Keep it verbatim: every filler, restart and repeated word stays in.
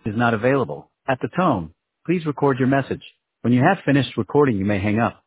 is not available. At the tone, please record your message. When you have finished recording, you may hang up.